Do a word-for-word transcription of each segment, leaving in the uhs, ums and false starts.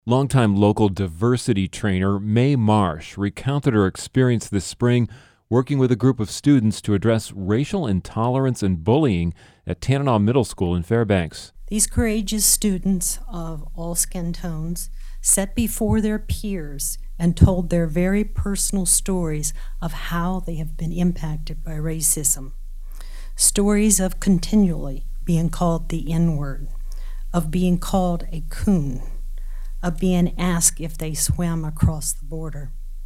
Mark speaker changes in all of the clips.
Speaker 1: Longtime local diversity trainer Mae Marsh recounted her experience this spring working with a group of students to address racial intolerance and bullying at Tanana Middle School in Fairbanks.
Speaker 2: These courageous students of all skin tones sat before their peers and told their very personal stories of how they have been impacted by racism. Stories of continually being called the N-word, of being called a coon, of being asked if they swam across the border,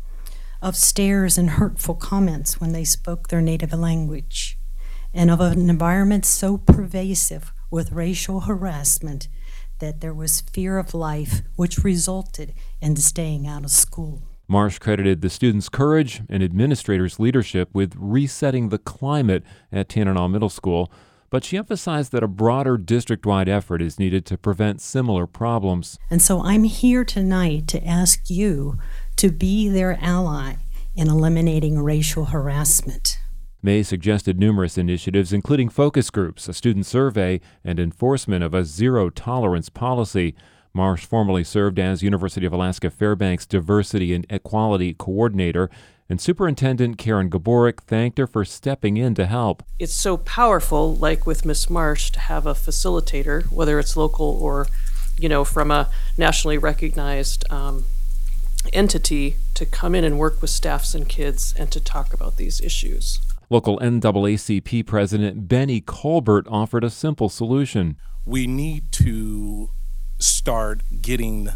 Speaker 2: of stares and hurtful comments when they spoke their native language, and of an environment so pervasive with racial harassment that there was fear of life, which resulted in staying out of school.
Speaker 1: Marsh credited the students' courage and administrators' leadership with resetting the climate at Tanana Middle School, but she emphasized that a broader district-wide effort is needed to prevent similar problems.
Speaker 2: And so I'm here tonight to ask you to be their ally in eliminating racial harassment.
Speaker 1: Mae suggested numerous initiatives, including focus groups, a student survey, and enforcement of a zero-tolerance policy. Marsh formerly served as University of Alaska Fairbanks Diversity and Equality Coordinator, and Superintendent Karen Gaborik thanked her for stepping in to help.
Speaker 3: It's so powerful, like with Miss Marsh, to have a facilitator, whether it's local or, you know, from a nationally recognized um, entity, to come in and work with staffs and kids and to talk about these issues.
Speaker 1: Local N double A C P President Benny Colbert offered a simple solution.
Speaker 4: We need to start getting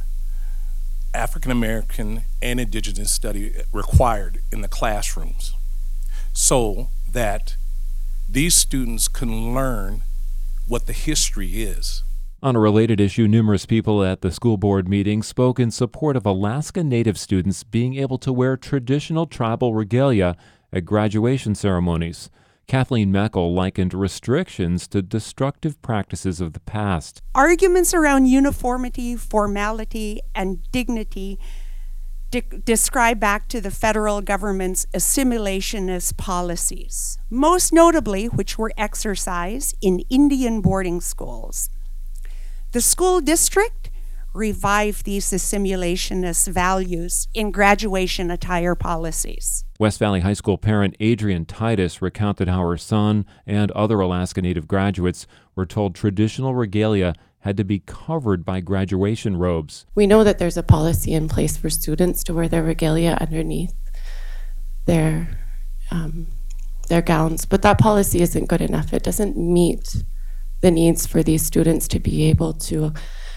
Speaker 4: African American and Indigenous study required in the classrooms so that these students can learn what the history is.
Speaker 1: On a related issue, numerous people at the school board meeting spoke in support of Alaska Native students being able to wear traditional tribal regalia at graduation ceremonies. Kathleen Meckel likened restrictions to destructive practices of the past.
Speaker 5: Arguments around uniformity, formality, and dignity de- describe back to the federal government's assimilationist policies, most notably which were exercised in Indian boarding schools. The school district revived these assimilationist values in graduation attire policies.
Speaker 1: West Valley High School parent Adrian Titus recounted how her son and other Alaska Native graduates were told traditional regalia had to be covered by graduation robes.
Speaker 6: We know that there's a policy in place for students to wear their regalia underneath their, um, their gowns, but that policy isn't good enough. It doesn't meet the needs for these students to be able to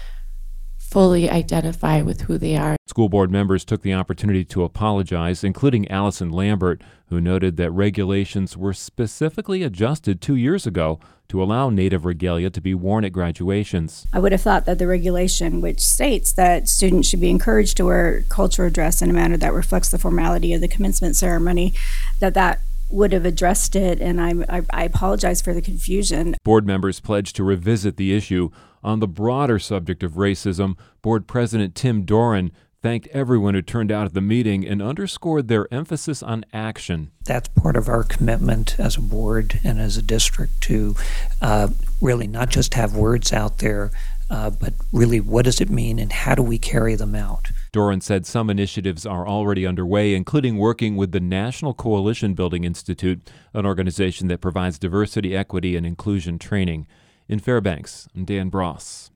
Speaker 6: fully identify with who they are.
Speaker 1: School board members took the opportunity to apologize, including Allison Lambert, who noted that regulations were specifically adjusted two years ago to allow Native regalia to be worn at graduations.
Speaker 7: I would have thought that the regulation, which states that students should be encouraged to wear cultural dress in a manner that reflects the formality of the commencement ceremony, that that would have addressed it, and I, I, I apologize for the confusion.
Speaker 1: Board members pledged to revisit the issue. On the broader subject of racism, Board President Tim Doran thanked everyone who turned out at the meeting and underscored their emphasis on action.
Speaker 8: That's part of our commitment as a board and as a district to uh, really not just have words out there, uh, but really what does it mean and how do we carry them out?
Speaker 1: Doran said some initiatives are already underway, including working with the National Coalition Building Institute, an organization that provides diversity, equity, and inclusion training. In Fairbanks, I'm Dan Bross.